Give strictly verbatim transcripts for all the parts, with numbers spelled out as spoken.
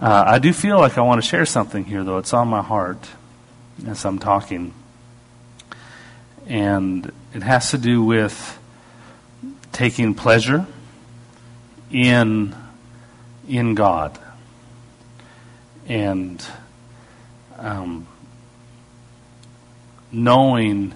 Uh, I do feel like I want to share something here, though. It's on my heart as I'm talking. And it has to do with taking pleasure in, in God. And um, knowing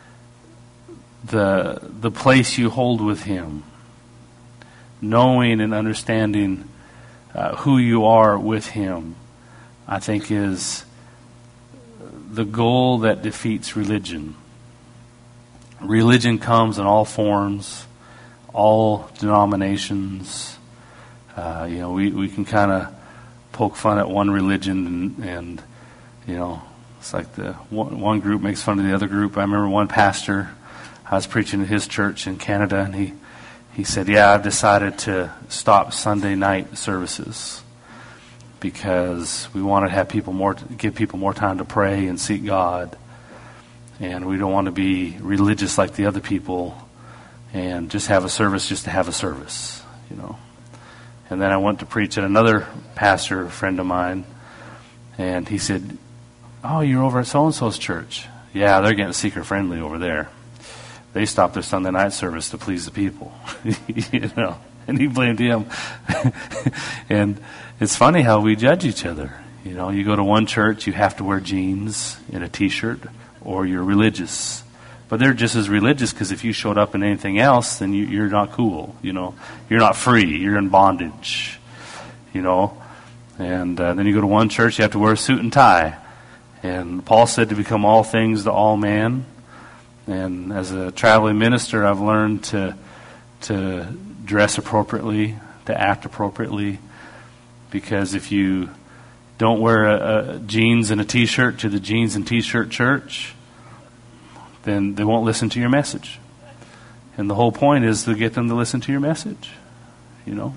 the the place you hold with Him. Knowing and understanding uh, who you are with Him, I think, is the goal that defeats religion. Religion comes in all forms, all denominations. Uh, you know, we, we can kind of poke fun at one religion, and, and you know, it's like the one, one group makes fun of the other group. I remember one pastor, I was preaching at his church in Canada, and he, he said, yeah, I've decided to stop Sunday night services because we want to have people more, give people more time to pray and seek God. And we don't want to be religious like the other people and just have a service just to have a service, you know. And then I went to preach at another pastor friend of mine, and he said, oh, you're over at so-and-so's church. Yeah, they're getting seeker-friendly over there. They stopped their Sunday night service to please the people, you know. And he blamed him. And it's funny how we judge each other. You know, you go to one church, you have to wear jeans and a T-shirt, or you're religious. But they're just as religious, because if you showed up in anything else, then you, you're not cool, you know. You're not free. You're in bondage, you know. And uh, then you go to one church, you have to wear a suit and tie. And Paul said to become all things to all man. And as a traveling minister, I've learned to to dress appropriately, to act appropriately. Because if you don't wear a, a jeans and a T-shirt to the jeans and T-shirt church, then they won't listen to your message. And the whole point is to get them to listen to your message, you know.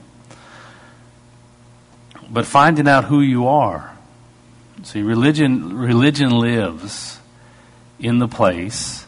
But finding out who you are. See, religion religion lives in the place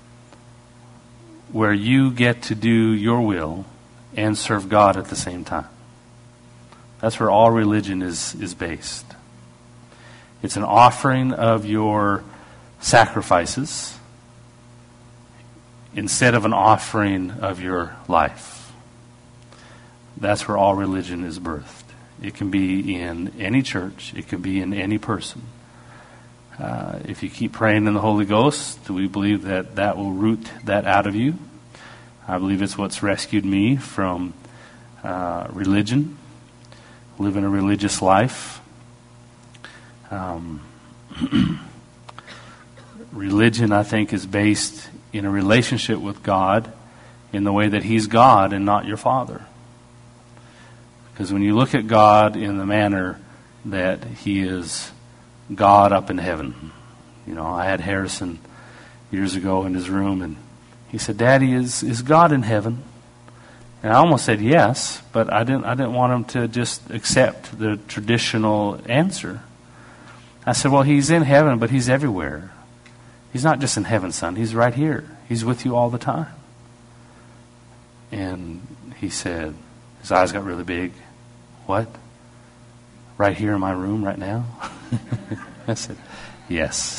where you get to do your will and serve God at the same time. That's where all religion is, is based. It's an offering of your sacrifices instead of an offering of your life. That's where all religion is birthed. It can be in any church. It can be in any person. Uh, if you keep praying in the Holy Ghost, we believe that that will root that out of you. I believe it's what's rescued me from uh, religion, living a religious life. Um, religion, I think, is based in a relationship with God in the way that He's God and not your Father. Because when you look at God in the manner that He is God up in heaven. You know, I had Harrison years ago in his room, and he said, Daddy, is, is God in heaven? And I almost said yes, but I didn't I didn't want him to just accept the traditional answer. I said, well, He's in heaven, but He's everywhere. He's not just in heaven, son. He's right here. He's with you all the time. And he said, his eyes got really big. What? Right here in my room right now? I said, yes.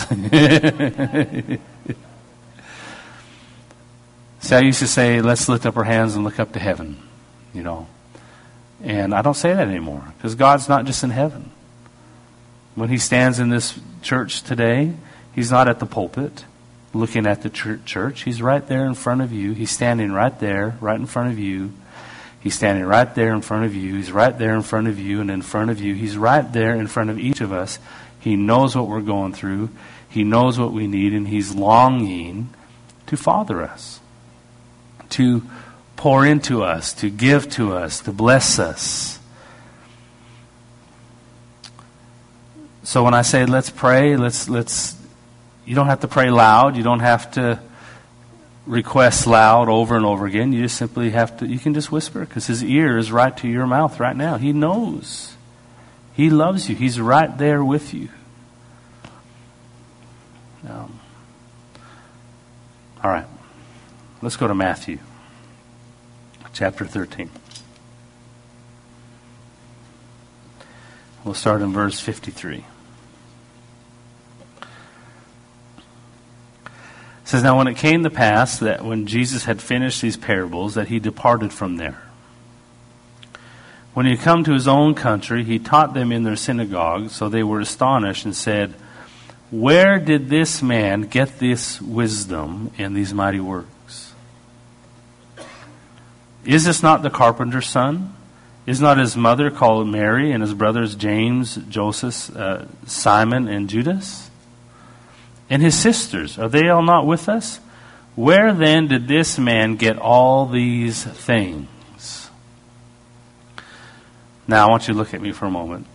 See, I used to say, let's lift up our hands and look up to heaven, you know. And I don't say that anymore, because God's not just in heaven. When He stands in this church today, He's not at the pulpit looking at the church. He's right there in front of you. He's standing right there, right in front of you. He's standing right there in front of you. He's right there in front of you and in front of you. He's right there in front of each of us. He knows what we're going through. He knows what we need, and He's longing to father us, to pour into us, to give to us, to bless us. So when I say let's pray, let's let's you don't have to pray loud. You don't have to request loud over and over again. You just simply have to, you can just whisper, because His ear is right to your mouth right now. He knows. He loves you. He's right there with you. Um, all right. Let's go to Matthew chapter thirteen. We'll start in verse fifty-three. It says, "Now when it came to pass that when Jesus had finished these parables, that he departed from there. When he had come to his own country, he taught them in their synagogue, so they were astonished and said, 'Where did this man get this wisdom and these mighty works? Is this not the carpenter's son? Is not his mother called Mary, and his brothers James, Joseph, uh, Simon, and Judas? And his sisters, are they all not with us? Where then did this man get all these things?'" Now I want you to look at me for a moment.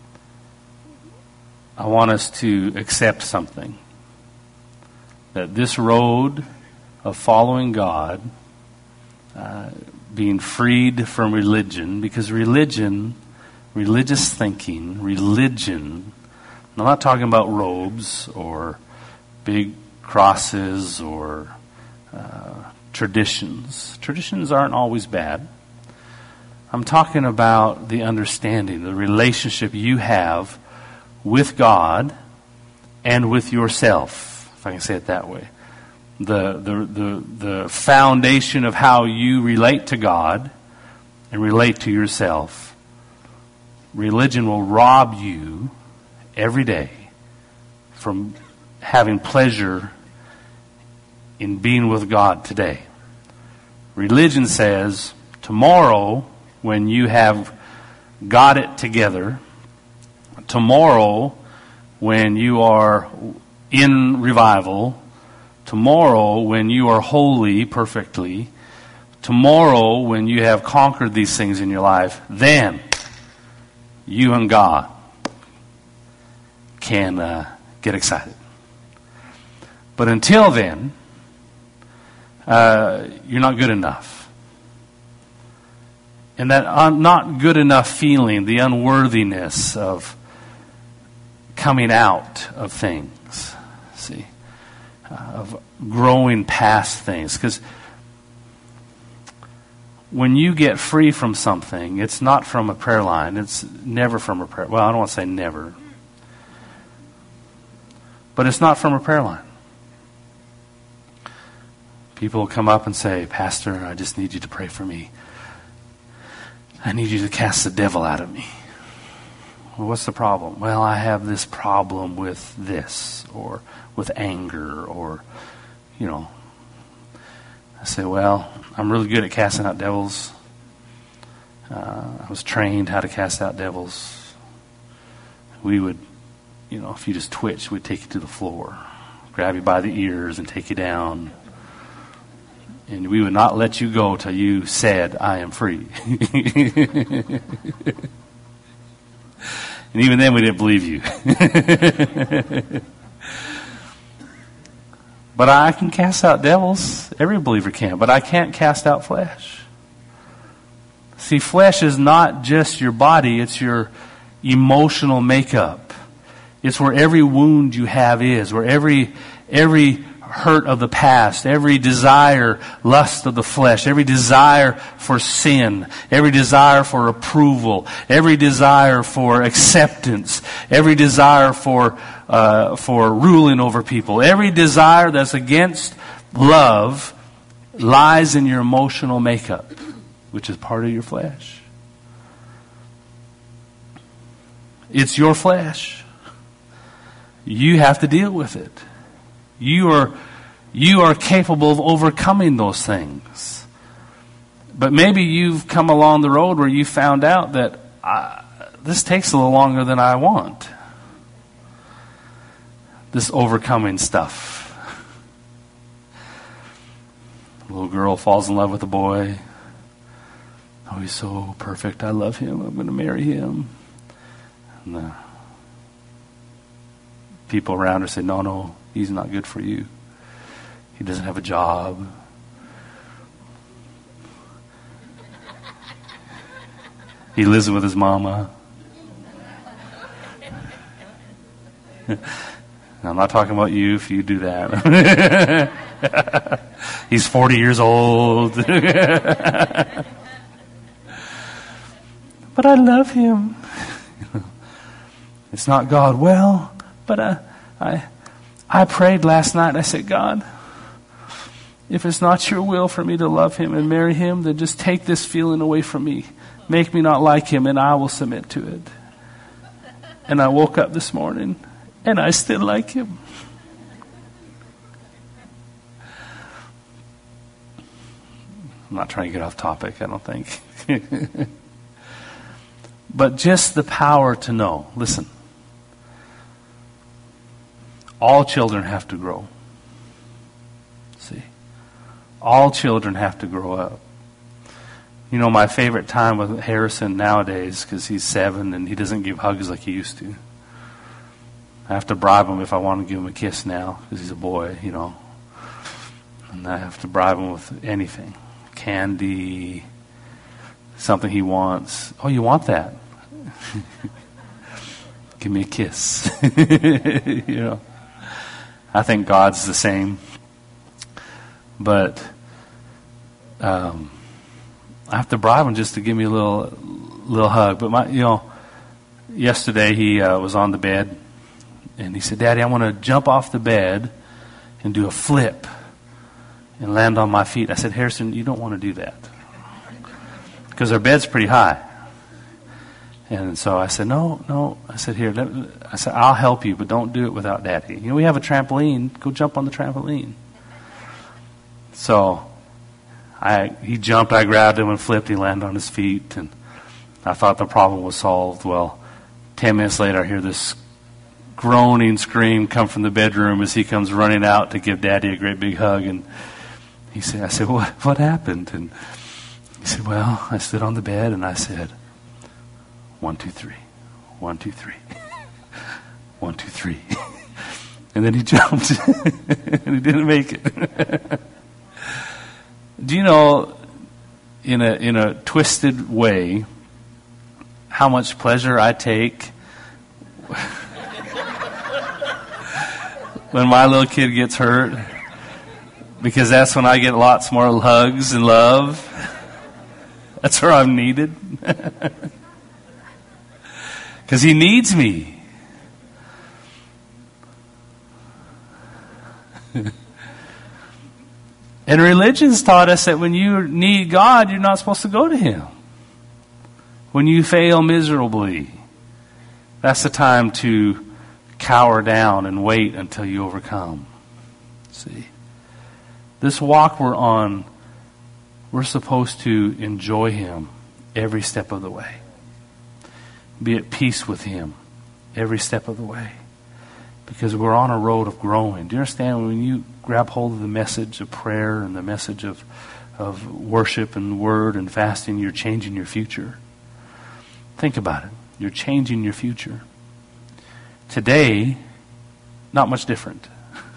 I want us to accept something. That this road of following God, uh, being freed from religion, because religion, religious thinking, religion, I'm not talking about robes or big crosses or uh, traditions. Traditions aren't always bad. I'm talking about the understanding, the relationship you have with God and with yourself, if I can say it that way. The, the, the, the foundation of how you relate to God and relate to yourself. Religion will rob you every day from having pleasure in being with God today. Religion says, tomorrow, when you have got it together, tomorrow, when you are in revival, tomorrow, when you are holy perfectly, tomorrow, when you have conquered these things in your life, then you and God can uh, get excited. But until then, uh, you're not good enough. And that un- not good enough feeling, the unworthiness of coming out of things, see, uh, of growing past things. Because when you get free from something, it's not from a prayer line. It's never from a prayer. Well, I don't want to say never. But it's not from a prayer line. People will come up and say, "Pastor, I just need you to pray for me. I need you to cast the devil out of me." Well, what's the problem? Well, I have this problem with this, or with anger, or, you know. I say, well, I'm really good at casting out devils. Uh, I was trained how to cast out devils. We would, you know, if you just twitch, we'd take you to the floor, grab you by the ears and take you down. And we would not let you go till you said, "I am free." And even then we didn't believe you. But I can cast out devils. Every believer can. But I can't cast out flesh. See, flesh is not just your body. It's your emotional makeup. It's where every wound you have is. Where every every hurt of the past, every desire, lust of the flesh, every desire for sin, every desire for approval, every desire for acceptance, every desire for uh, for ruling over people, every desire that's against love lies in your emotional makeup, which is part of your flesh. It's your flesh. You have to deal with it. You are you are capable of overcoming those things. But maybe you've come along the road where you found out that uh, this takes a little longer than I want. This overcoming stuff. A little girl falls in love with a boy. Oh, he's so perfect. I love him. I'm going to marry him. And the people around her say, no, no, he's not good for you. He doesn't have a job. He lives with his mama. I'm not talking about you if you do that. He's forty years old. But I love him. It's not God. Well, but I, I, I prayed last night. I said, God, if it's not your will for me to love him and marry him, then just take this feeling away from me. Make me not like him, and I will submit to it. And I woke up this morning, and I still like him. I'm not trying to get off topic, I don't think. But just the power to know. Listen. All children have to grow. See? All children have to grow up. You know, my favorite time with Harrison nowadays, because he's seven and he doesn't give hugs like he used to. I have to bribe him if I want to give him a kiss now, because he's a boy, you know. And I have to bribe him with anything. Candy, something he wants. Oh, you want that? Give me a kiss. You know. I think God's the same. But um, I have to bribe him just to give me a little little hug. But my, you know, yesterday he uh, was on the bed, and he said, Daddy, I want to jump off the bed and do a flip and land on my feet. I said, Harrison, you don't want to do that, because our bed's pretty high. And so I said, no, no. I said, here, let, I said, I'll help you, but don't do it without Daddy. You know, we have a trampoline. Go jump on the trampoline. So I he jumped, I grabbed him and flipped. He landed on his feet, and I thought the problem was solved. Well, ten minutes later, I hear this groaning scream come from the bedroom as he comes running out to give Daddy a great big hug. And he said, I said, what, what happened? And he said, well, I stood on the bed and I said, one, two, three, one, two, three, one, two, three. And then he jumped and he didn't make it. Do you know, in a in a twisted way, how much pleasure I take when my little kid gets hurt? Because that's when I get lots more hugs and love. That's where I'm needed. Because he needs me. And religion's taught us that when you need God, you're not supposed to go to him. When you fail miserably, that's the time to cower down and wait until you overcome. See? This walk we're on, we're supposed to enjoy him every step of the way. Be at peace with him every step of the way. Because we're on a road of growing. Do you understand? When you grab hold of the message of prayer and the message of, of worship and word and fasting, you're changing your future. Think about it. You're changing your future. Today, not much different.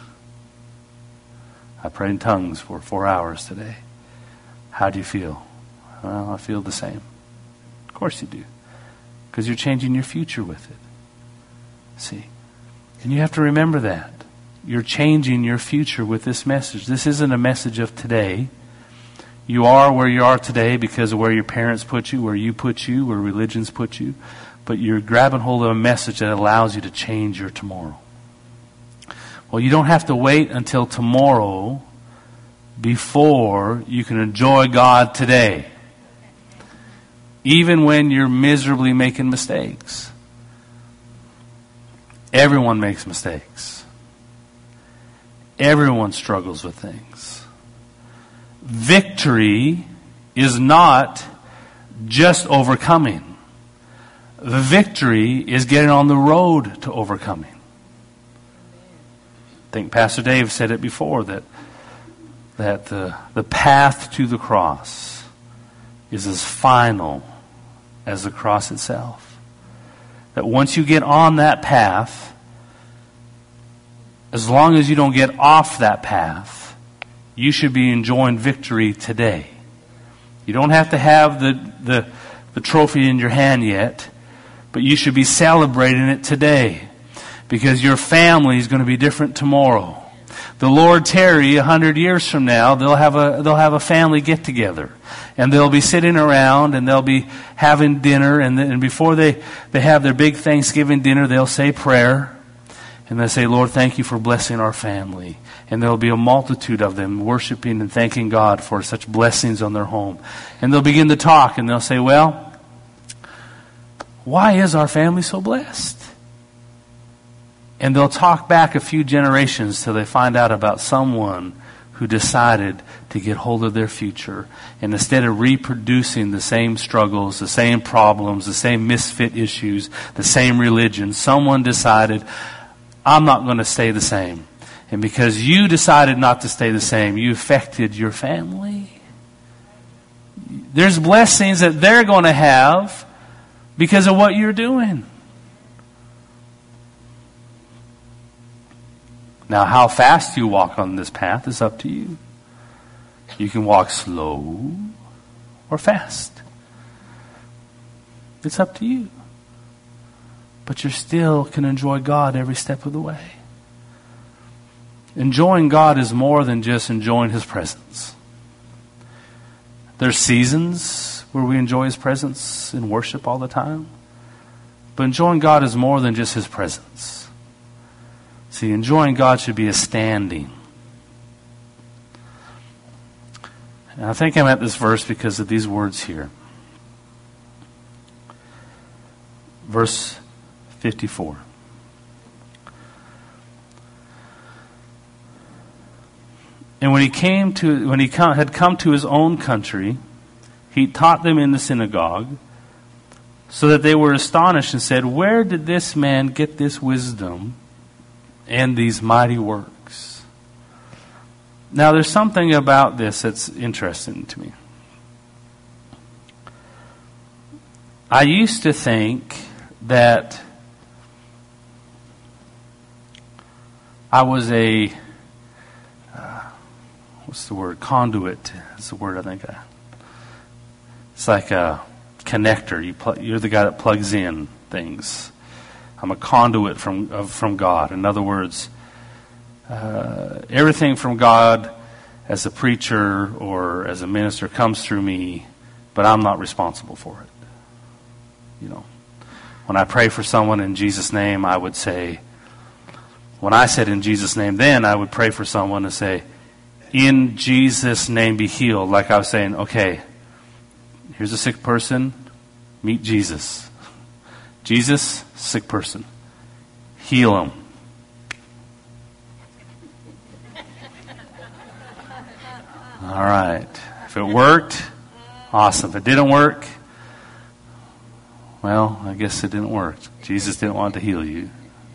I prayed in tongues for four hours today. How do you feel? Well, I feel the same. Of course you do. Because you're changing your future with it. See? And you have to remember that. You're changing your future with this message. This isn't a message of today. You are where you are today because of where your parents put you, where you put you, where religions put you. But you're grabbing hold of a message that allows you to change your tomorrow. Well, you don't have to wait until tomorrow before you can enjoy God today. Even when you're miserably making mistakes. Everyone makes mistakes. Everyone struggles with things. Victory is not just overcoming. The victory is getting on the road to overcoming. I think Pastor Dave said it before, that that the, the path to the cross is as final as the cross itself. That once you get on that path, as long as you don't get off that path, you should be enjoying victory today. You don't have to have the, the, the trophy in your hand yet, but you should be celebrating it today. Because your family is going to be different tomorrow. The Lord tarry a hundred years from now, they'll have a they'll have a family get together, and they'll be sitting around and they'll be having dinner, and, then, and before they, they have their big Thanksgiving dinner, they'll say prayer, and they'll say, Lord, thank you for blessing our family. And there'll be a multitude of them worshiping and thanking God for such blessings on their home. And they'll begin to talk, and they'll say, well, why is our family so blessed? And they'll talk back a few generations till they find out about someone who decided to get hold of their future. And instead of reproducing the same struggles, the same problems, the same misfit issues, the same religion, someone decided, I'm not going to stay the same. And because you decided not to stay the same, you affected your family. There's blessings that they're going to have because of what you're doing. Now, how fast you walk on this path is up to you. You can walk slow or fast. It's up to you. But you still can enjoy God every step of the way. Enjoying God is more than just enjoying His presence. There's seasons where we enjoy His presence in worship all the time. But enjoying God is more than just His presence. See, enjoying God should be a standing. And I think I'm at this verse because of these words here. Verse fifty-four. And when he came to, when he come, had come to his own country, he taught them in the synagogue, so that they were astonished and said, where did this man get this wisdom and these mighty works? Now, there's something about this that's interesting to me. I used to think that I was a what's the word? Conduit. That's the word I think. I, it's like a connector. You pl- you're the guy that plugs in things. I'm a conduit from of, from God. In other words, uh, everything from God as a preacher or as a minister comes through me, but I'm not responsible for it. You know, when I pray for someone in Jesus' name, I would say, when I said in Jesus' name, then I would pray for someone and say, in Jesus' name be healed. Like I was saying, okay, here's a sick person, meet Jesus. Jesus, sick person. Heal him. All right. If it worked, awesome. If it didn't work, well, I guess it didn't work. Jesus didn't want to heal you.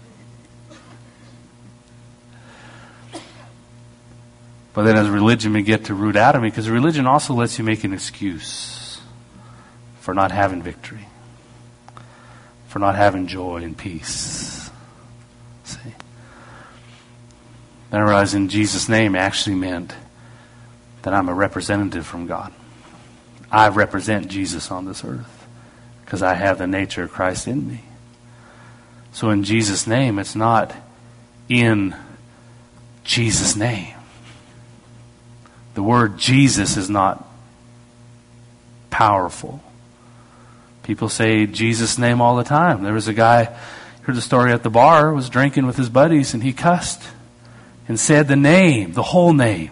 But then as religion began to root out of me, because religion also lets you make an excuse for not having victory, for not having joy and peace. See? Then I realized in Jesus' name actually meant that I'm a representative from God. I represent Jesus on this earth because I have the nature of Christ in me. So in Jesus' name, it's not in Jesus' name. The word Jesus is not powerful. People say Jesus' name all the time. There was a guy, heard the story at the bar, was drinking with his buddies, and he cussed and said the name, the whole name.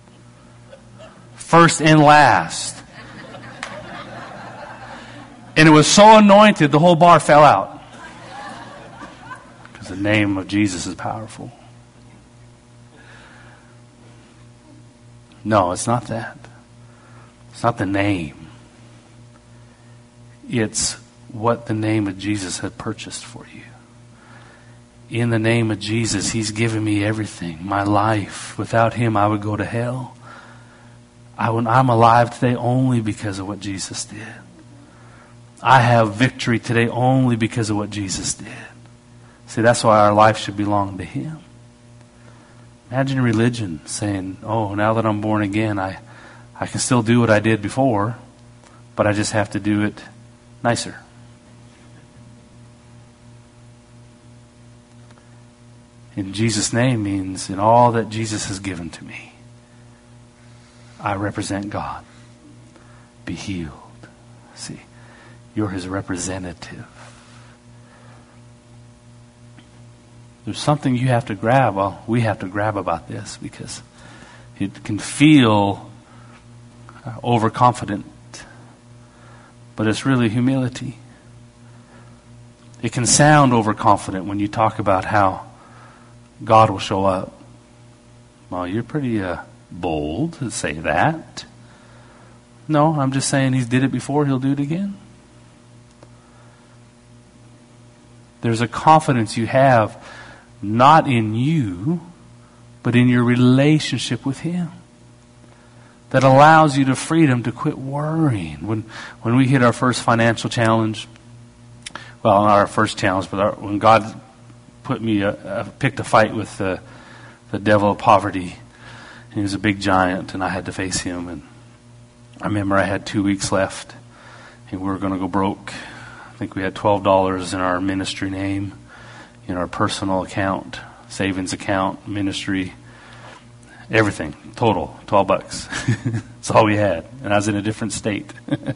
First and last. And it was so anointed, the whole bar fell out. Because the name of Jesus is powerful. No, it's not that. It's not the name. It's what the name of Jesus had purchased for you. In the name of Jesus, He's given me everything. My life. Without Him, I would go to hell. I would, I'm alive today only because of what Jesus did. I have victory today only because of what Jesus did. See, that's why our life should belong to Him. Imagine religion saying, oh, now that I'm born again, I, I can still do what I did before, but I just have to do it nicer. in Jesus' name means in all that Jesus has given to me, I represent God. Be healed. See, you're his representative. There's something you have to grab. Well, we have to grab about this because it can feel uh, overconfident, but it's really humility. It can sound overconfident when you talk about how God will show up. Well, you're pretty uh, bold to say that. No, I'm just saying he's did it before, he'll do it again. There's a confidence you have not in you, but in your relationship with him that allows you the freedom to quit worrying. When when we hit our first financial challenge, well, not our first challenge, but our, when God put me, uh, uh, picked a fight with uh, the devil of poverty, and he was a big giant, and I had to face him. And I remember I had two weeks left, and we were going to go broke. I think we had twelve dollars in our ministry name, in our personal account, savings account, ministry, everything, total, twelve bucks. That's all we had. And I was in a different state.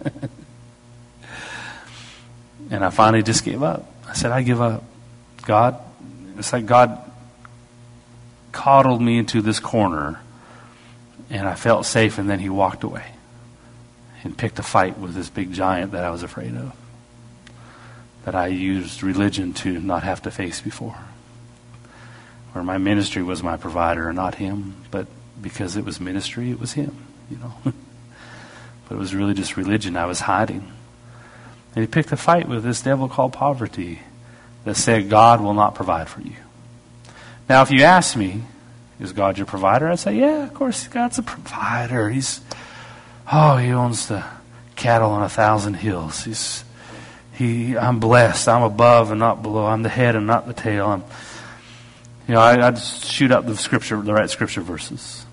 And I finally just gave up. I said, I give up. God, it's like God coddled me into this corner, and I felt safe, and then he walked away and picked a fight with this big giant that I was afraid of, that I used religion to not have to face before. Where my ministry was my provider, not him, but because it was ministry, it was him, you know. But it was really just religion I was hiding. And he picked a fight with this devil called poverty that said God will not provide for you. Now, if you ask me, is God your provider? I'd say, yeah, of course, God's a provider. He's, oh, he owns the cattle on a thousand hills. He's, he, I'm blessed. I'm above and not below. I'm the head and not the tail. I'm, you know, I, I'd shoot up the scripture, the right scripture verses.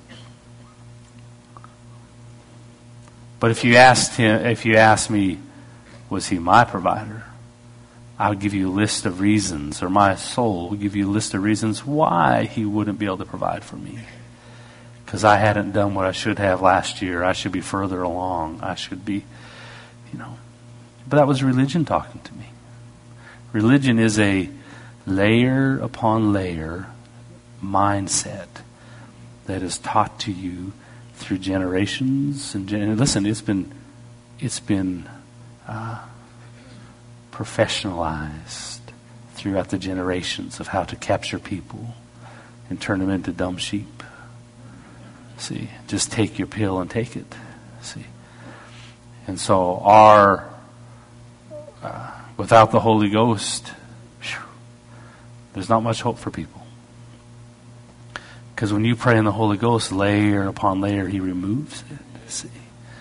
But if you asked him, if you asked me, was he my provider? I would give you a list of reasons, or my soul would give you a list of reasons why he wouldn't be able to provide for me. Because I hadn't done what I should have last year. I should be further along. I should be, you know. But that was religion talking to me. Religion is a layer upon layer mindset that is taught to you through generations. And, gen- and listen, it's been, it's been uh, professionalized throughout the generations of how to capture people and turn them into dumb sheep. See, just take your pill and take it. See, and so our uh, without the Holy Ghost, whew, there's not much hope for people. Because when you pray in the Holy Ghost, layer upon layer, he removes it. See.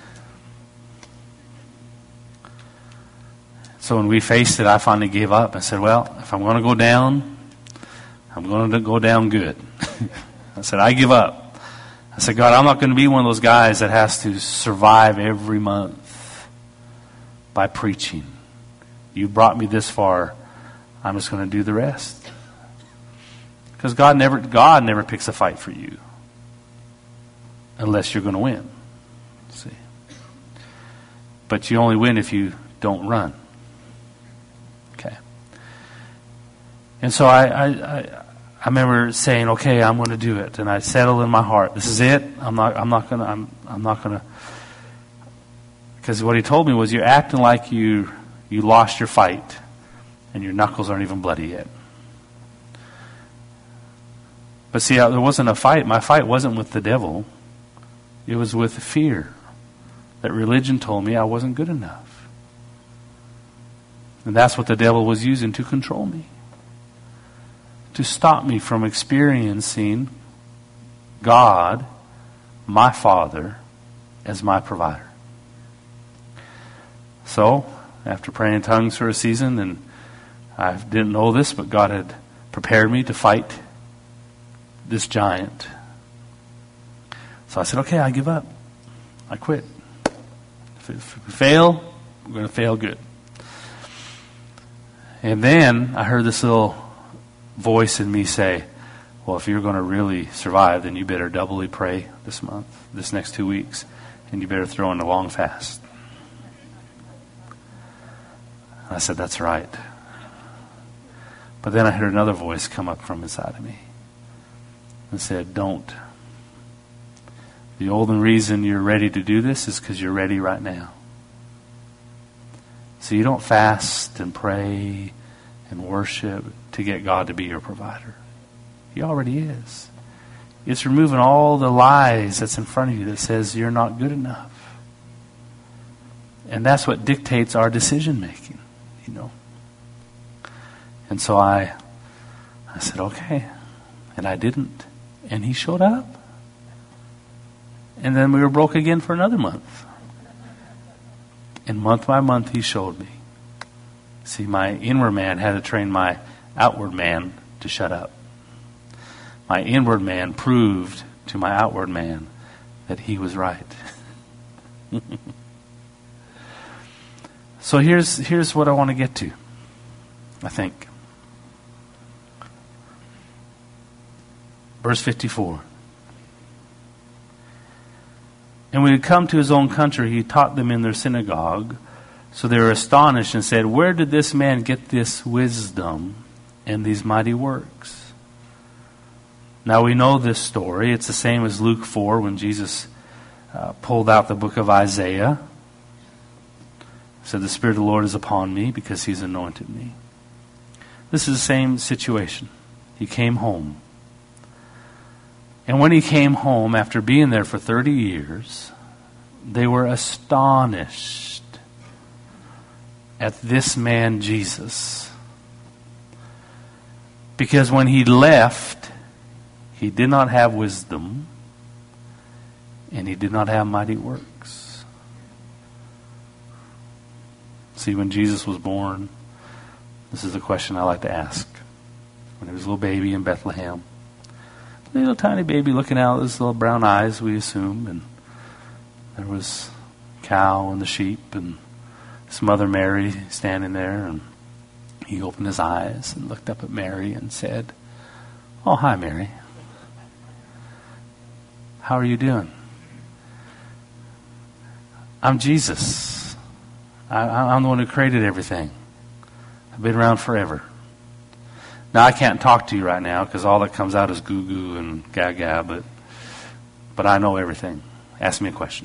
So when we faced it, I finally gave up. I said, well, if I'm going to go down, I'm going to go down good. I said, I give up. I said, God, I'm not going to be one of those guys that has to survive every month by preaching. You brought me this far. I'm just going to do the rest. Because God never, God never picks a fight for you unless you're going to win. See, but you only win if you don't run. Okay. And so I, I, I, I remember saying, okay, I'm going to do it, and I settled in my heart. This is it. I'm not. I'm not going to. I'm. I'm not going to. Because what he told me was, you're acting like you you lost your fight, and your knuckles aren't even bloody yet. But see, there wasn't a fight. My fight wasn't with the devil. It was with fear that religion told me I wasn't good enough. And that's what the devil was using to control me. To stop me from experiencing God, my Father, as my provider. So, after praying in tongues for a season, and I didn't know this, but God had prepared me to fight this giant. So I said, okay, I give up. I quit. If, if we fail, we're going to fail good. And then I heard this little voice in me say, well, if you're going to really survive, then you better doubly pray this month, this next two weeks, and you better throw in a long fast. And I said, that's right. But then I heard another voice come up from inside of me and said, don't. The only reason you're ready to do this is because you're ready right now. So you don't fast and pray and worship to get God to be your provider. He already is. It's removing all the lies that's in front of you that says you're not good enough. And that's what dictates our decision making, you know. And so I I said, okay. And I didn't. And he showed up. And then we were broke again for another month. And month by month he showed me. See, my inward man had to train my outward man to shut up. My inward man proved to my outward man that he was right. So here's here's what I want to get to, I think. Verse fifty-four. And when he had come to his own country, he taught them in their synagogue. So they were astonished and said, where did this man get this wisdom and these mighty works? Now we know this story. It's the same as Luke four when Jesus uh, pulled out the book of Isaiah. Said, the Spirit of the Lord is upon me because he's anointed me. This is the same situation. He came home. And when he came home, after being there for thirty years, they were astonished at this man Jesus. Because when he left, he did not have wisdom, and he did not have mighty works. See, when Jesus was born, this is the question I like to ask. When he was a little baby in Bethlehem, little tiny baby looking out with his little brown eyes, we assume, and there was cow and the sheep and his mother Mary standing there, and he opened his eyes and looked up at Mary and said, oh, hi, Mary. How are you doing? I'm Jesus. I, I'm the one who created everything. I've been around forever. Now, I can't talk to you right now because all that comes out is goo goo and gaga, but but I know everything. Ask me a question.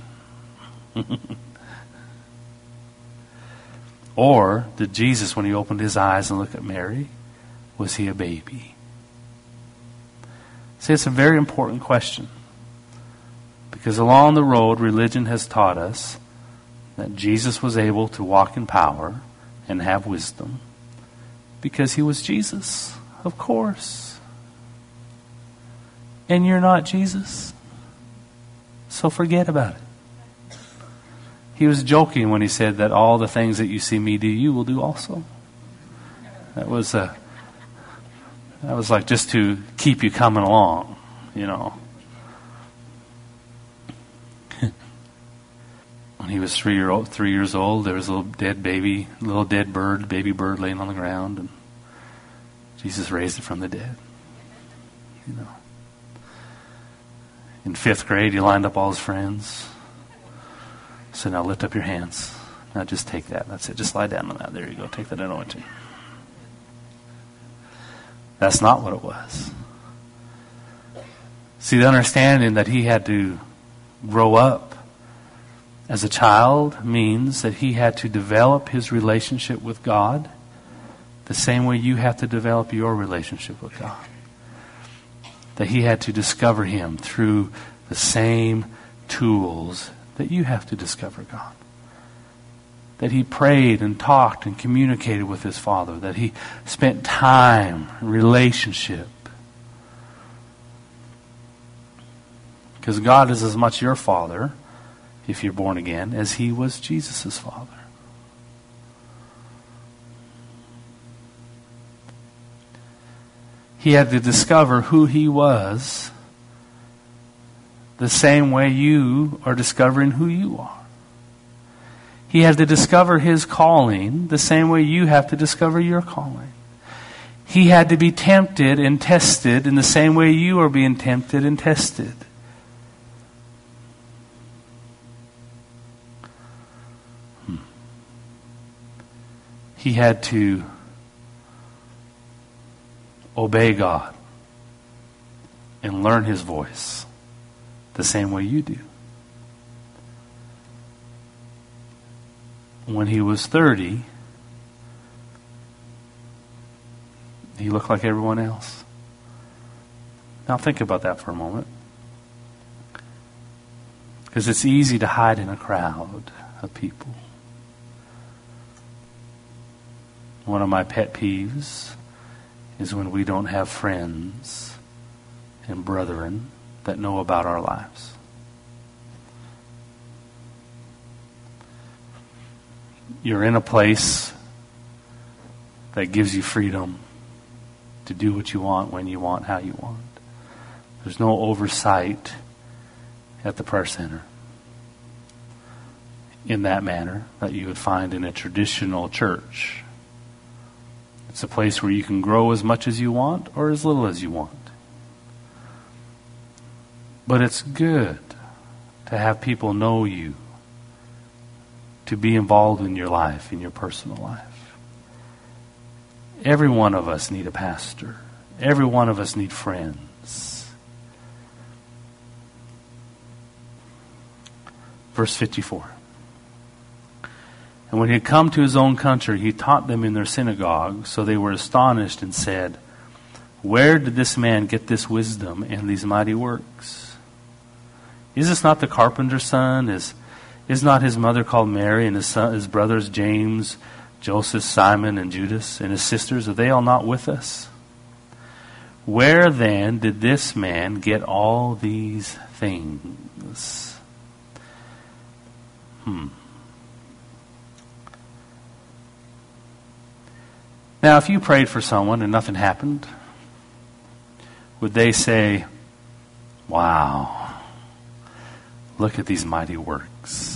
Or did Jesus, when he opened his eyes and looked at Mary, was he a baby? See, it's a very important question. Because along the road, religion has taught us that Jesus was able to walk in power and have wisdom because he was Jesus, of course. And you're not Jesus. So forget about it. He was joking when he said that all the things that you see me do, you will do also. That was a, that was like just to keep you coming along, you know. When he was three year old, three years old, there was a little dead baby, little dead bird, baby bird laying on the ground, and Jesus raised it from the dead. You know. In fifth grade, he lined up all his friends. Said, now lift up your hands. Now just take that. That's it. Just lie down on that. There you go. Take that anointing. That's not what it was. See, the understanding that he had to grow up as a child means that he had to develop his relationship with God the same way you have to develop your relationship with God. That he had to discover him through the same tools that you have to discover God. That he prayed and talked and communicated with his Father. That he spent time in relationship. Because God is as much your Father, if you're born again, as he was Jesus' Father. He had to discover who he was the same way you are discovering who you are. He had to discover his calling the same way you have to discover your calling. He had to be tempted and tested in the same way you are being tempted and tested. Hmm. He had to obey God and learn His voice the same way you do. When he was thirty, he looked like everyone else. Now think about that for a moment. Because it's easy to hide in a crowd of people. One of my pet peeves is when we don't have friends and brethren that know about our lives. You're in a place that gives you freedom to do what you want, when you want, how you want. There's no oversight at the prayer center in that manner that you would find in a traditional church. It's a place where you can grow as much as you want or as little as you want. But it's good to have people know you, to be involved in your life, in your personal life. Every one of us need a pastor. Every one of us need friends. Verse fifty-four. And when he had come to his own country, he taught them in their synagogue, so they were astonished and said, "Where did this man get this wisdom and these mighty works? Is this not the carpenter's son? Is Is not his mother called Mary, and his son, his brothers James, Joseph, Simon, and Judas, and his sisters? Are they all not with us? Where then did this man get all these things?" Hmm. Now, if you prayed for someone and nothing happened, would they say, "Wow, look at these mighty works"?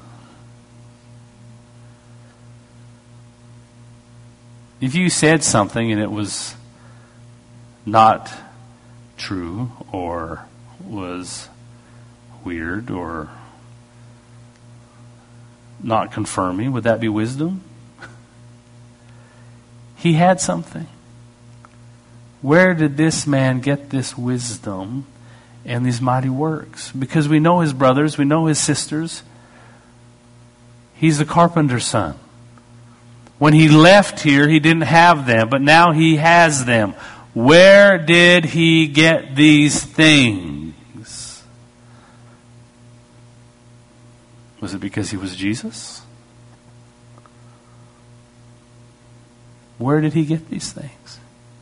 If you said something and it was not true or was weird or not confirming, would that be wisdom? He had something. Where did this man get this wisdom and these mighty works? Because we know his brothers, we know his sisters. He's the carpenter's son. When he left here, he didn't have them, but now he has them. Where did he get these things? Was it because he was Jesus? Where did he get these things?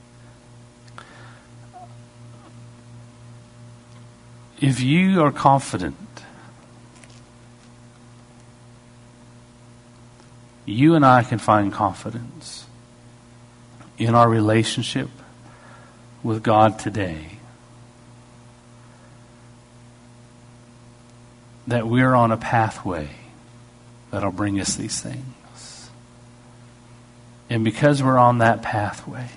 If you are confident, you and I can find confidence in our relationship with God today, that we're on a pathway that'll bring us these things. And because we're on that pathway,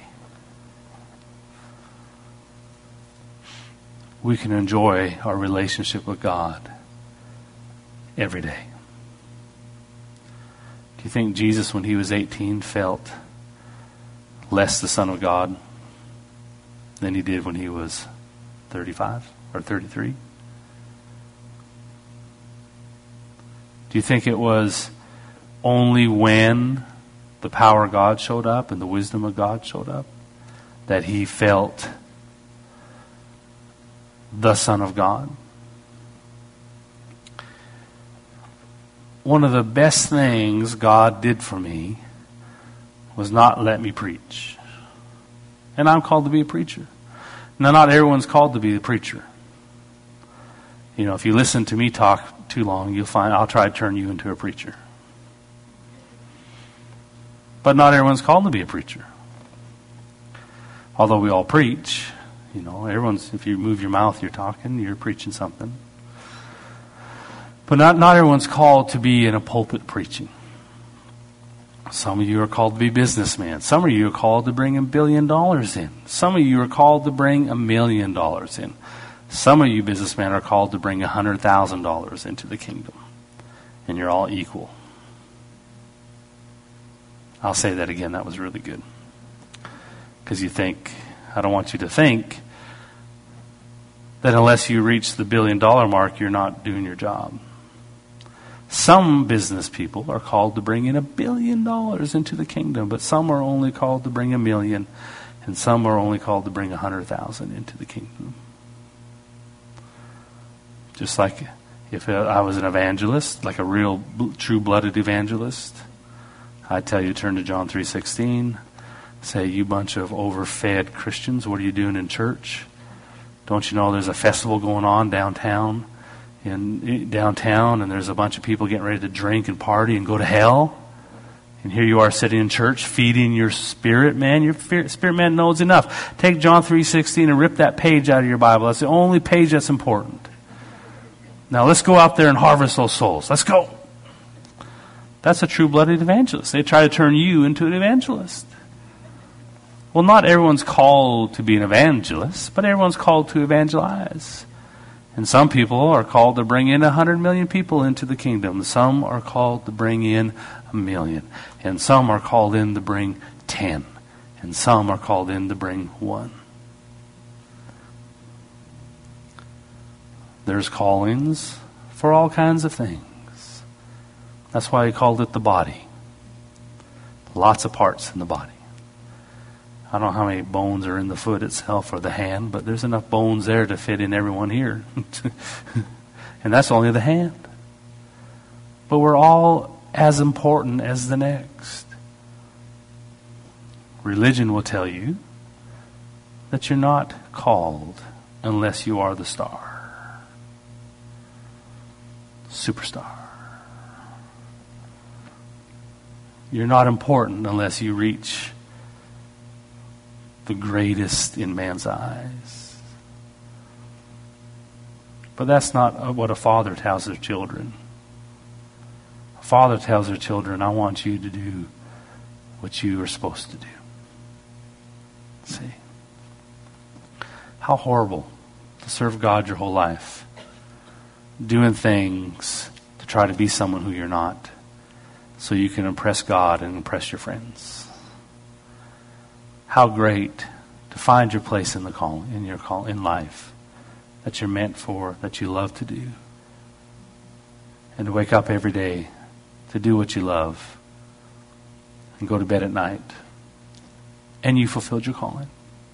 we can enjoy our relationship with God every day. Do you think Jesus, when he was eighteen, felt less the Son of God than he did when he was thirty-five or thirty-three? Do you think it was only when the power of God showed up and the wisdom of God showed up that he felt the Son of God? One of the best things God did for me was not let me preach. And I'm called to be a preacher. Now, not everyone's called to be a preacher. You know, if you listen to me talk too long, you'll find I'll try to turn you into a preacher. But not everyone's called to be a preacher. Although we all preach, you know, everyone's, if you move your mouth, you're talking, you're preaching something. But not, not everyone's called to be in a pulpit preaching. Some of you are called to be businessmen. Some of you are called to bring a billion dollars in. Some of you are called to bring a million dollars in. Some of you businessmen are called to bring a hundred thousand dollars into the kingdom. And you're all equal. I'll say that again. That was really good. Because you think, I don't want you to think that unless you reach the billion dollar mark, you're not doing your job. Some business people are called to bring in a billion dollars into the kingdom, but some are only called to bring a million, and some are only called to bring a hundred thousand into the kingdom. Just like if I was an evangelist, like a real true-blooded evangelist, I'd tell you, turn to John three sixteen, say, you bunch of overfed Christians, what are you doing in church? Don't you know there's a festival going on downtown? in downtown, and there's a bunch of people getting ready to drink and party and go to hell. And here you are sitting in church feeding your spirit man. Your spirit man knows enough. Take John three sixteen and rip that page out of your Bible. That's the only page that's important. Now let's go out there and harvest those souls. Let's go. That's a true-blooded evangelist. They try to turn you into an evangelist. Well, not everyone's called to be an evangelist, but everyone's called to evangelize. And some people are called to bring in a hundred million people into the kingdom. Some are called to bring in a million. And some are called in to bring ten. And some are called in to bring one. There's callings for all kinds of things. That's why he called it the body. Lots of parts in the body. I don't know how many bones are in the foot itself or the hand, but there's enough bones there to fit in everyone here. And that's only the hand. But we're all as important as the next. Religion will tell you that you're not called unless you are the star. Superstar. You're not important unless you reach the greatest in man's eyes. But that's not what a father tells their children. A father tells their children, I want you to do what you are supposed to do. See? How horrible to serve God your whole life. Doing things to try to be someone who you're not, so you can impress God and impress your friends. How great to find your place in the call, in your call, in life, that you're meant for, that you love to do, and to wake up every day to do what you love, and go to bed at night, and you fulfilled your calling.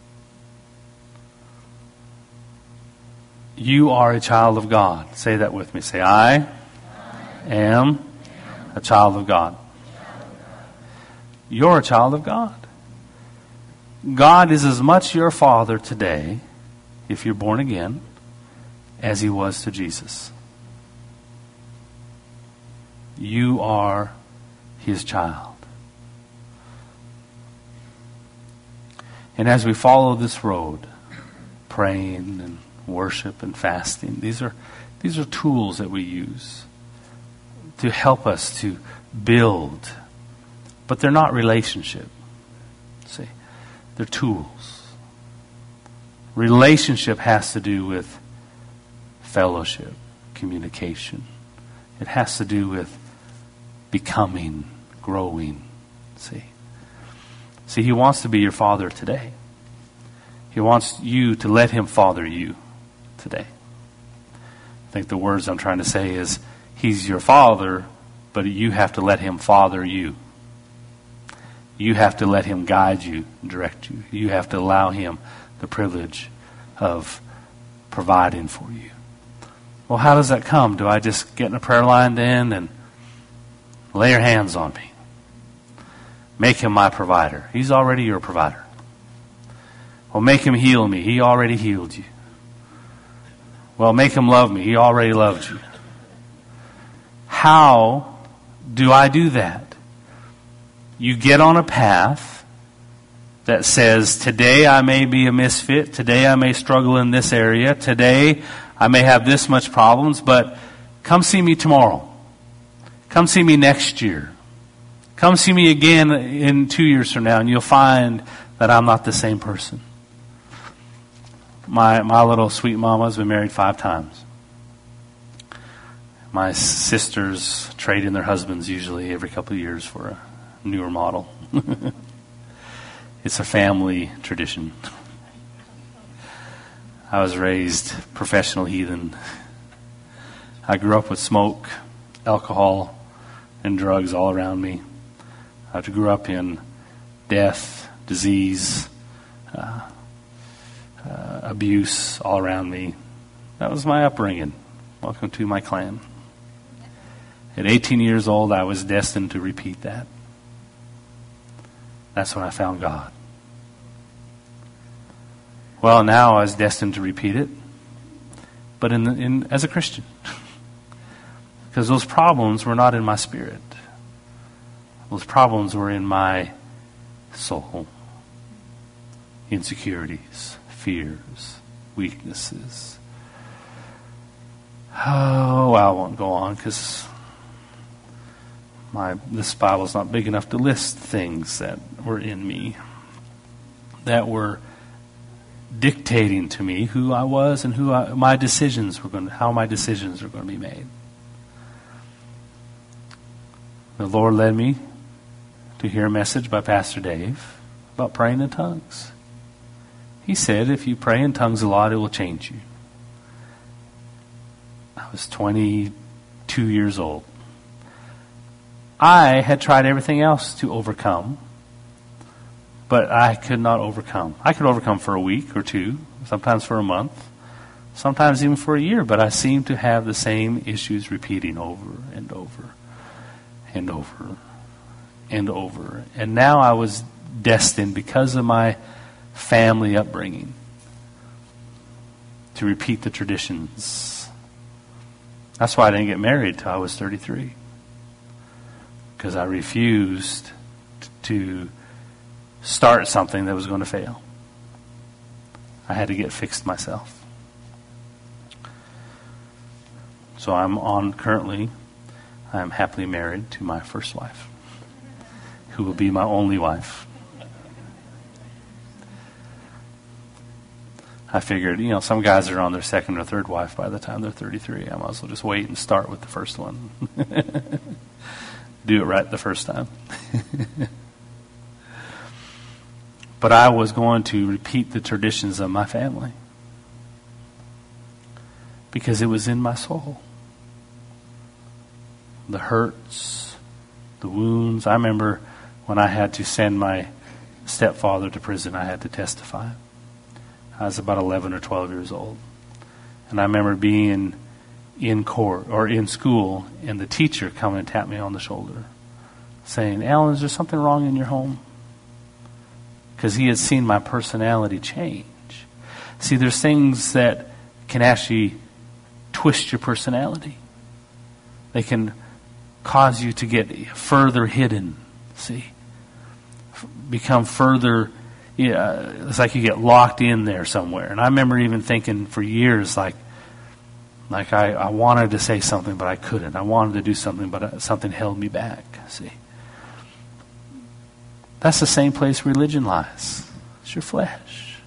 You are a child of God. Say that with me. Say, I, I am a child of God. You're a child of God. God is as much your Father today, if you're born again, as He was to Jesus. You are His child. And as we follow this road, praying and worship and fasting, these are these are tools that we use to help us to build, but they're not relationship. See? They're tools. Relationship has to do with fellowship, communication. It has to do with becoming, growing. See? See, He wants to be your father today. He wants you to let Him father you today. I think the words I'm trying to say is, He's your father, but you have to let Him father you. You have to let Him guide you, direct you. You have to allow Him the privilege of providing for you. Well, how does that come? Do I just get in a prayer line then and lay your hands on me? Make Him my provider. He's already your provider. Well, make Him heal me. He already healed you. Well, make Him love me. He already loved you. How do I do that? You get on a path that says, today I may be a misfit, today I may struggle in this area, today I may have this much problems, but come see me tomorrow. Come see me next year. Come see me again in two years from now, and you'll find that I'm not the same person. My my little sweet mama has been married five times. My sisters trade in their husbands usually every couple of years for a newer model. It's a family tradition. I was raised professional heathen. I grew up with smoke, alcohol, and drugs all around me. I grew up in death, disease, uh, uh, abuse all around me. That was my upbringing. Welcome to my clan. At eighteen years old, I was destined to repeat that. That's when I found God. Well, now I was destined to repeat it, but in, the, in as a Christian. Because those problems were not in my spirit. Those problems were in my soul. Insecurities, fears, weaknesses. Oh, I won't go on because my this Bible's not big enough to list things that were in me that were dictating to me who I was and who I, my decisions were going to, how my decisions were going to be made. The Lord led me to hear a message by Pastor Dave about praying in tongues. He said, if you pray in tongues a lot, it will change you. I was twenty-two years old. I had tried everything else to overcome, but I could not overcome. I could overcome for a week or two, sometimes for a month, sometimes even for a year, but I seemed to have the same issues repeating over and over and over and over. And now I was destined, because of my family upbringing, to repeat the traditions. That's why I didn't get married till I was thirty-three. Because I refused to start something that was going to fail. I had to get fixed myself. So I'm on currently, I'm happily married to my first wife, who will be my only wife. I figured, you know, some guys are on their second or third wife by the time they're thirty-three. I might as well just wait and start with the first one. Do it right the first time. But I was going to repeat the traditions of my family because it was in my soul. The hurts, the wounds. I remember when I had to send my stepfather to prison, I had to testify. I was about eleven or twelve years old. And I remember being in court or in school and the teacher coming and tap me on the shoulder saying, Alan, is there something wrong in your home? Because he had seen my personality change. See, there's things that can actually twist your personality. They can cause you to get further hidden, see? Become further, yeah, it's like you get locked in there somewhere. And I remember even thinking for years, like, like I, I wanted to say something, but I couldn't. I wanted to do something, but something held me back, see? That's the same place religion lies. It's your flesh.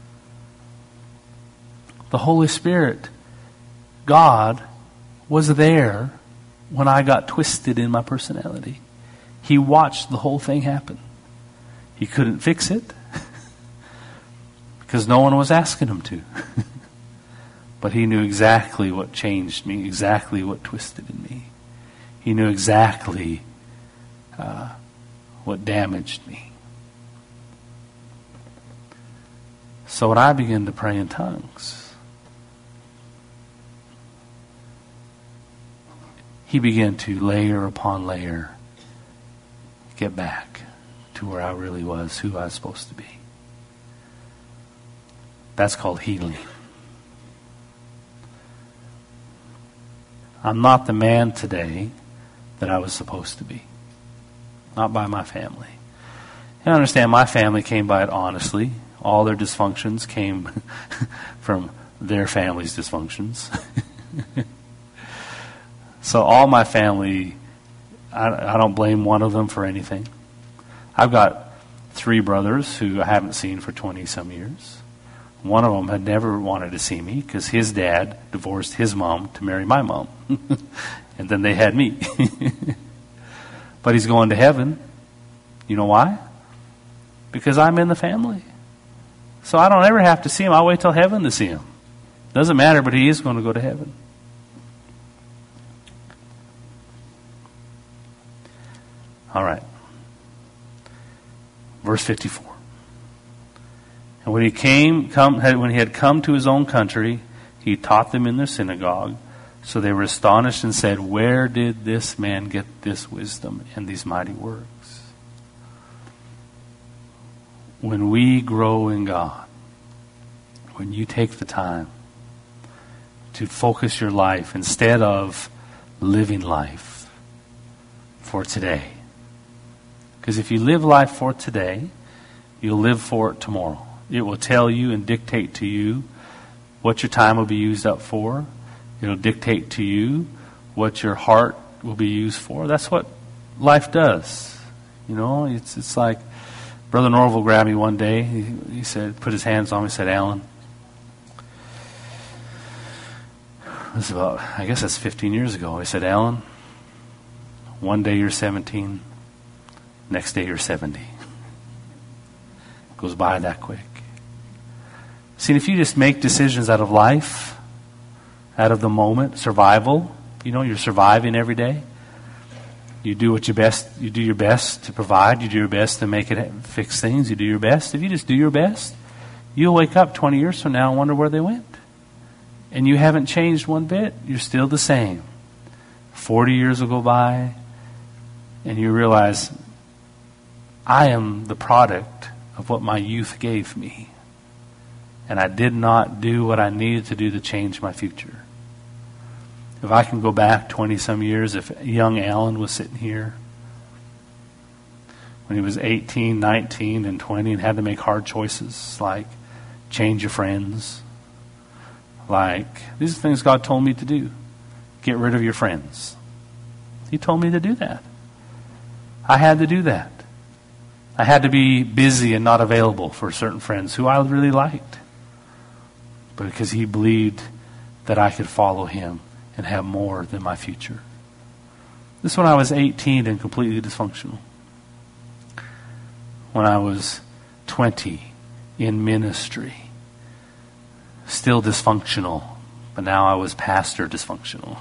The Holy Spirit, God, was there when I got twisted in my personality. He watched the whole thing happen. He couldn't fix it because no one was asking him to. But he knew exactly what changed me, exactly what twisted in me. He knew exactly uh, what damaged me. So when I began to pray in tongues, he began to layer upon layer get back to where I really was, who I was supposed to be. That's called healing. I'm not the man today that I was supposed to be. Not by my family. And I understand my family came by it honestly. All their dysfunctions came from their family's dysfunctions. So all my family I, I don't blame one of them for anything. I've got three brothers who I haven't seen for twenty-some years. One of them had never wanted to see me because his dad divorced his mom to marry my mom. And then they had me. But he's going to heaven. You know why? Because I'm in the family. So I don't ever have to see him. I'll wait till heaven to see him. Doesn't matter, but he is going to go to heaven. All right. Verse fifty-four. And when he came, come, when he had come to his own country, he taught them in their synagogue. So they were astonished and said, "Where did this man get this wisdom and these mighty works?" When we grow in God, when you take the time to focus your life instead of living life for today. Because if you live life for today, you'll live for it tomorrow. It will tell you and dictate to you what your time will be used up for. It'll dictate to you what your heart will be used for. That's what life does. You know, it's it's like Brother Norval grabbed me one day. He, he said, put his hands on me, said, "Alan," this is about, I guess that's fifteen years ago. He said, "Alan, one day you're seventeen, next day you're seventy. It goes by that quick." See, if you just make decisions out of life, out of the moment, survival, you know, you're surviving every day. You do what you best. You do your best to provide. You do your best to make it fix things. You do your best. If you just do your best, you'll wake up twenty years from now and wonder where they went. And you haven't changed one bit. You're still the same. Forty years will go by, and you realize, I am the product of what my youth gave me. And I did not do what I needed to do to change my future. If I can go back twenty-some years, if young Alan was sitting here when he was eighteen, nineteen, and twenty and had to make hard choices like change your friends, like these are things God told me to do. Get rid of your friends. He told me to do that. I had to do that. I had to be busy and not available for certain friends who I really liked. But because he believed that I could follow him and have more than my future. This is when I was eighteen and completely dysfunctional. When I was twenty in ministry, still dysfunctional, but now I was pastor dysfunctional.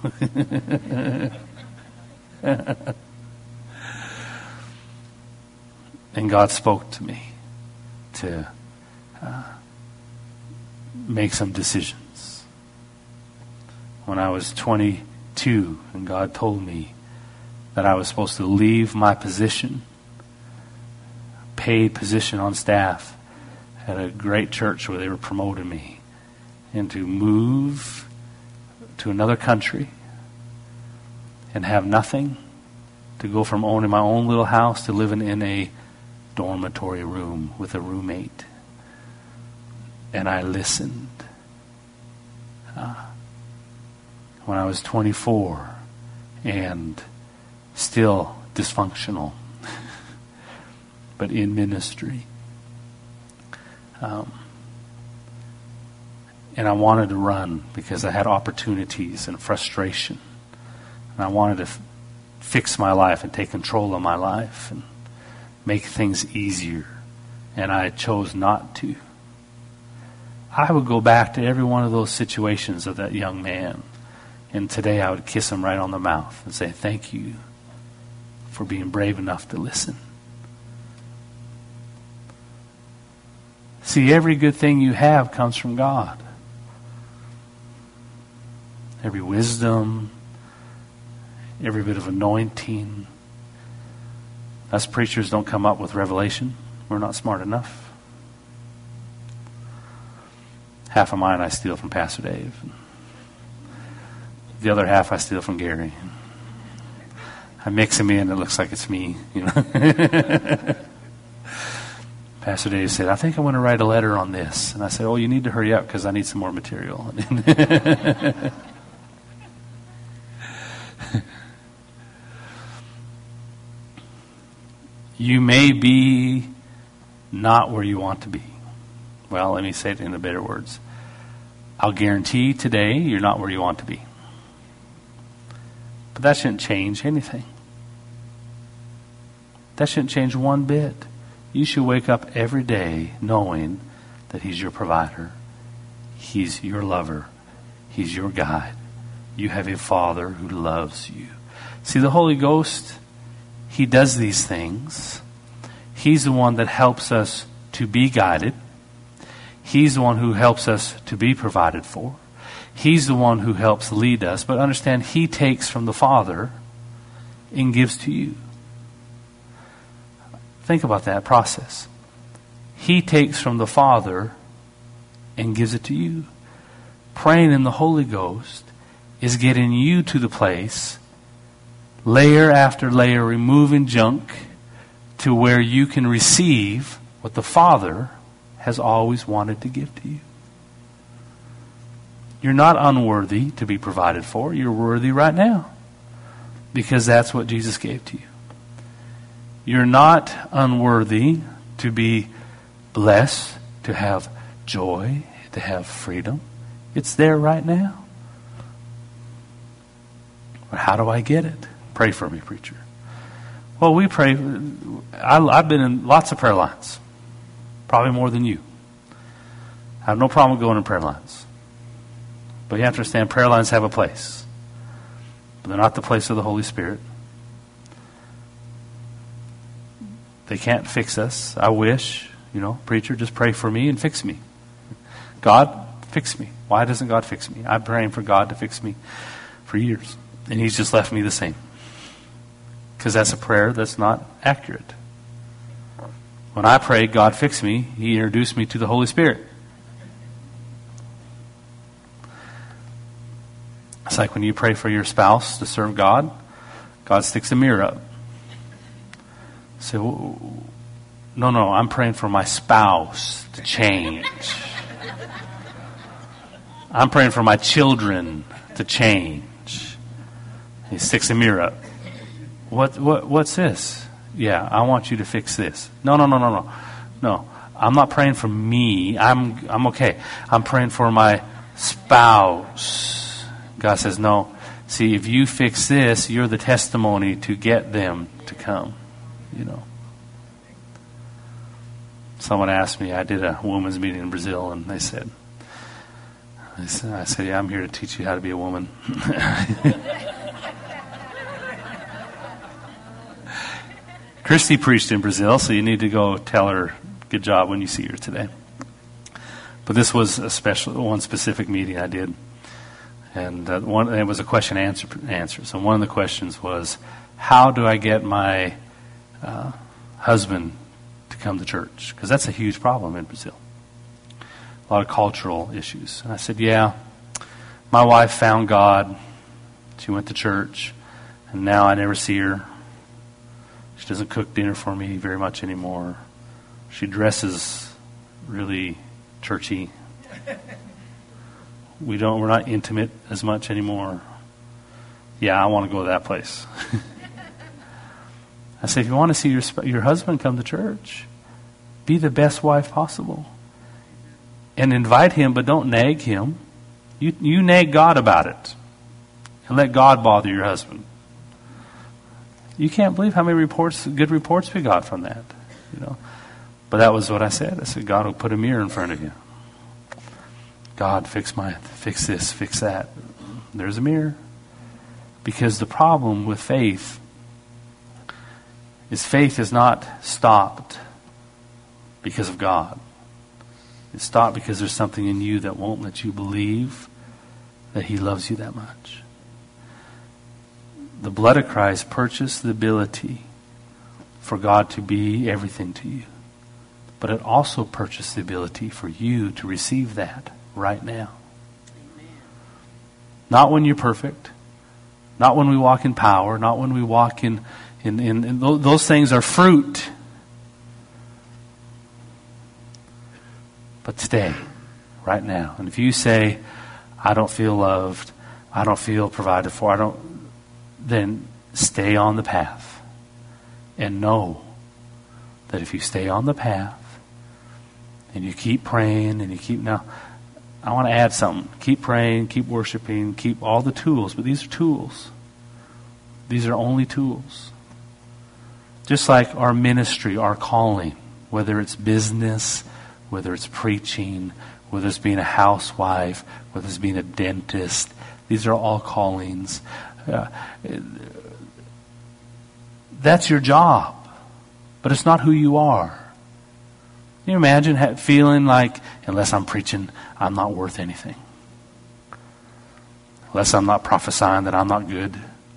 And God spoke to me to uh, make some decisions. When I was twenty-two and God told me that I was supposed to leave my position, paid position on staff at a great church where they were promoting me, and to move to another country and have nothing, to go from owning my own little house to living in a dormitory room with a roommate. And I listened. Uh, when I was twenty-four and still dysfunctional, but in ministry. Um, and I wanted to run because I had opportunities and frustration. And I wanted to f- fix my life and take control of my life and make things easier. And I chose not to. I would go back to every one of those situations of that young man. And today I would kiss him right on the mouth and say, thank you for being brave enough to listen. See, every good thing you have comes from God. Every wisdom, every bit of anointing. Us preachers don't come up with revelation. We're not smart enough. Half of mine I steal from Pastor Dave. The other half I steal from Gary. I mix them in, it looks like it's me. You know. Pastor Dave said, I think I want to write a letter on this. And I said, oh, you need to hurry up because I need some more material. You may be not where you want to be. Well, let me say it in the better words. I'll guarantee today you're not where you want to be. But that shouldn't change anything. That shouldn't change one bit. You should wake up every day knowing that He's your provider. He's your lover. He's your guide. You have a Father who loves you. See, the Holy Ghost, He does these things. He's the one that helps us to be guided. He's the one who helps us to be provided for. He's the one who helps lead us. But understand, He takes from the Father and gives to you. Think about that process. He takes from the Father and gives it to you. Praying in the Holy Ghost is getting you to the place, layer after layer, removing junk, to where you can receive what the Father has always wanted to give to you. You're not unworthy to be provided for. You're worthy right now, because that's what Jesus gave to you. You're not unworthy to be blessed, to have joy, to have freedom. It's there right now. But how do I get it? Pray for me, preacher. Well, we pray. I, I've been in lots of prayer lines. Probably more than you. I have no problem going in prayer lines. But you have to understand, prayer lines have a place. But they're not the place of the Holy Spirit. They can't fix us. I wish, you know, preacher, just pray for me and fix me. God, fix me. Why doesn't God fix me? I'm praying for God to fix me for years. And He's just left me the same. Because that's a prayer that's not accurate. When I prayed, God fix me, He introduced me to the Holy Spirit. It's like when you pray for your spouse to serve God, God sticks a mirror up. Say, so, no, no, I'm praying for my spouse to change. I'm praying for my children to change. He sticks a mirror up. What, what, what's this? Yeah, I want you to fix this. No, no, no, no, no. No, I'm not praying for me. I'm, I'm okay. I'm praying for my spouse. God says, no. See, if you fix this, you're the testimony to get them to come. You know. Someone asked me, I did a women's meeting in Brazil, and they said, I said, I said, yeah, I'm here to teach you how to be a woman. Christy preached in Brazil, so you need to go tell her, good job when you see her today. But this was a special, one specific meeting I did. And uh, one, it was a question answer answer. So one of the questions was, how do I get my uh, husband to come to church? Because that's a huge problem in Brazil. A lot of cultural issues. And I said, yeah, my wife found God. She went to church, and now I never see her. She doesn't cook dinner for me very much anymore. She dresses really churchy. We don't, we're not intimate as much anymore. Yeah, I want to go to that place. I said, if you want to see your your husband come to church, be the best wife possible. And invite him, but don't nag him. You you nag God about it. And let God bother your husband. You can't believe how many reports, good reports we got from that. You know. But that was what I said. I said, God will put a mirror in front of you. God, fix my, fix this, fix that. There's a mirror. Because the problem with faith is faith is not stopped because of God. It's stopped because there's something in you that won't let you believe that He loves you that much. The blood of Christ purchased the ability for God to be everything to you. But it also purchased the ability for you to receive that right now. Amen. Not when you're perfect. Not when we walk in power. Not when we walk in, in, in, in those things are fruit. But today, right now. And if you say, I don't feel loved, I don't feel provided for, I don't, then stay on the path and know that if you stay on the path and you keep praying and you keep... Now, I want to add something. Keep praying, keep worshiping, keep all the tools. But these are tools. These are only tools. Just like our ministry, our calling, whether it's business, whether it's preaching, whether it's being a housewife, whether it's being a dentist, these are all callings. Uh, that's your job, but it's not who you are. Can you imagine ha- feeling like, unless I'm preaching, I'm not worth anything? Unless I'm not prophesying, that I'm not good?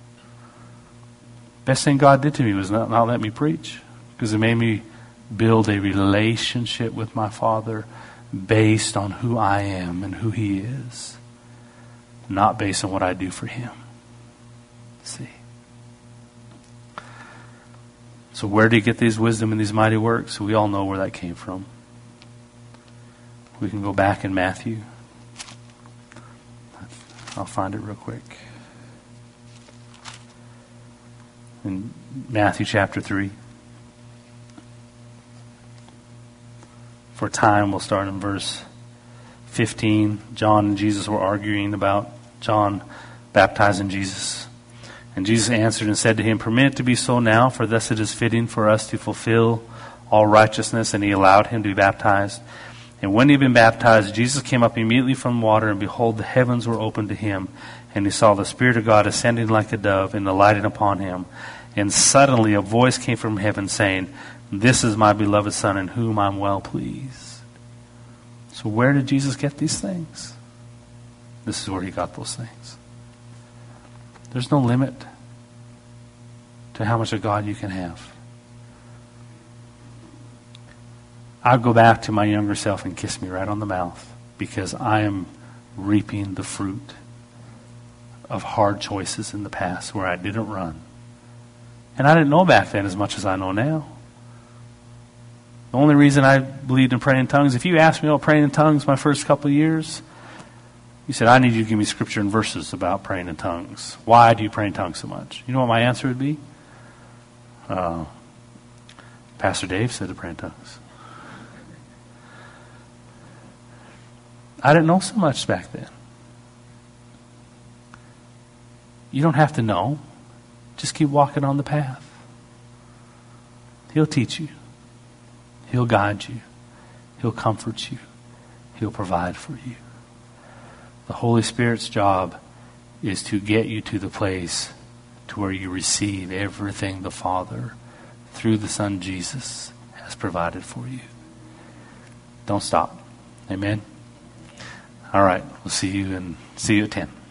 Best thing God did to me was not, not let me preach, because it made me build a relationship with my Father based on who I am and who He is, not based on what I do for Him. See? So where do you get these wisdom and these mighty works? We all know where that came from. We can go back in Matthew. I'll find it real quick. In Matthew chapter three. For time, we'll start in verse fifteen. John and Jesus were arguing about John baptizing Jesus. And Jesus answered and said to him, "Permit it to be so now, for thus it is fitting for us to fulfill all righteousness." And he allowed him to be baptized. And when he had been baptized, Jesus came up immediately from water, and behold, the heavens were opened to him. And he saw the Spirit of God ascending like a dove and alighting upon him. And suddenly a voice came from heaven saying, "This is my beloved Son, in whom I'm well pleased." So where did Jesus get these things? This is where he got those things. There's no limit to how much of God you can have. I'll go back to my younger self and kiss me right on the mouth, because I am reaping the fruit of hard choices in the past where I didn't run. And I didn't know back then as much as I know now. The only reason I believed in praying in tongues, if you asked me about praying in tongues my first couple of years, you said, "I need you to give me scripture and verses about praying in tongues. Why do you pray in tongues so much?" You know what my answer would be? Uh, Pastor Dave said to pray in tongues. I didn't know so much back then. You don't have to know. Just keep walking on the path. He'll teach you. He'll guide you. He'll comfort you. He'll provide for you. The Holy Spirit's job is to get you to the place to where you receive everything the Father, through the Son Jesus, has provided for you. Don't stop. Amen? All right. We'll see you and see you at ten.